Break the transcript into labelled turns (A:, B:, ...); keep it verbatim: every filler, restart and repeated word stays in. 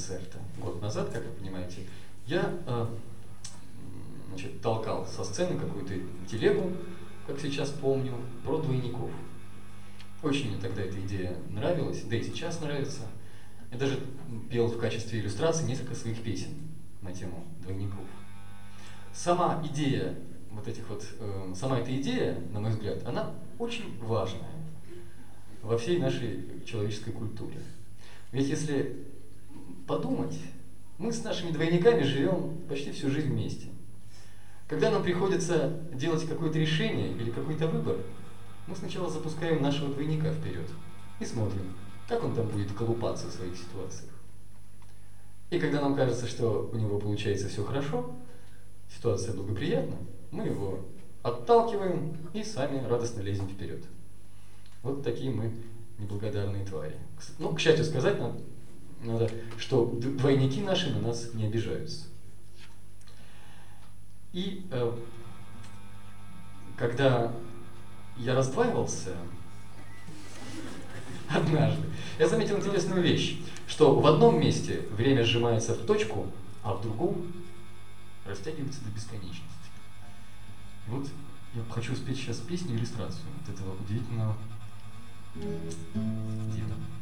A: концерта год назад, как вы понимаете, я э, значит, толкал со сцены какую-то телегу, как сейчас помню, про двойников. Очень мне тогда эта идея нравилась, да и сейчас нравится. Я даже пел в качестве иллюстрации несколько своих песен на тему двойников. Сама идея, вот этих вот, э, сама эта идея, на мой взгляд, она очень важная во всей нашей человеческой культуре. Ведь если подумать, мы с нашими двойниками живем почти всю жизнь вместе. Когда нам приходится делать какое-то решение или какой-то выбор, мы сначала запускаем нашего двойника вперед и смотрим, как он там будет колупаться в своих ситуациях. И когда нам кажется, что у него получается все хорошо, ситуация благоприятна, мы его отталкиваем и сами радостно лезем вперед. Вот такие мы неблагодарные твари. Ну, к счастью сказать, надо, надо, что двойники наши на нас не обижаются. И э, когда я раздваивался однажды, я заметил интересную вещь, что в одном месте время сжимается в точку, а в другом растягивается до бесконечности. И вот я хочу спеть сейчас песню, иллюстрацию вот этого удивительного дела.